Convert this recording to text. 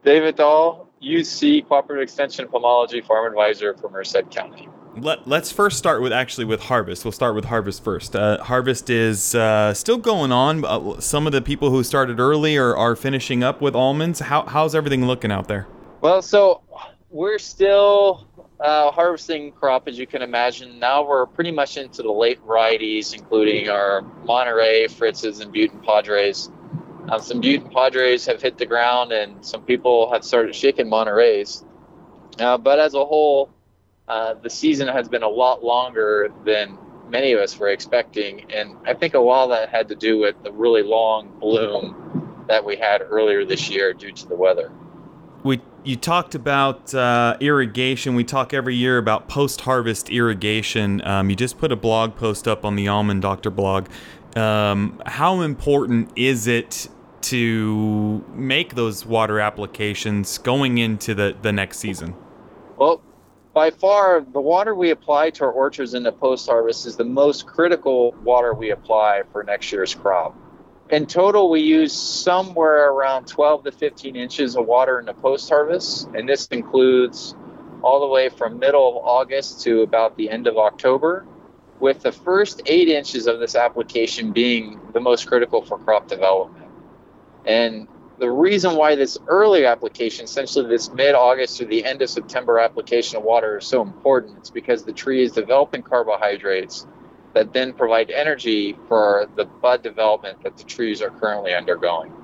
David Dahl, UC Cooperative Extension Pomology Farm Advisor for Merced County. Let's first start with harvest. We'll start with harvest first. Harvest is still going on. Some of the people who started early are finishing up with almonds. How's everything looking out there? Well, so we're still harvesting crop, as you can imagine. Now we're pretty much into the late varieties, including our Monterey, Fritz's, and Butte and Padres. Some Butte and Padres have hit the ground, and some people have started shaking Monterey's. But as a whole, the season has been a lot longer than many of us were expecting, and I think a lot of that had to do with the really long bloom that we had earlier this year due to the weather. You talked about irrigation. We talk every year about post-harvest irrigation. You just put a blog post up on the Almond Doctor blog. How important is it to make those water applications going into the next season? Well, by far, the water we apply to our orchards in the post-harvest is the most critical water we apply for next year's crop. In total, we use somewhere around 12 to 15 inches of water in the post-harvest, and this includes all the way from middle of August to about the end of October, with the first 8 inches of this application being the most critical for crop development. And the reason why this early application, essentially this mid-August to the end of September application of water, is so important, is because the tree is developing carbohydrates that then provide energy for the bud development that the trees are currently undergoing.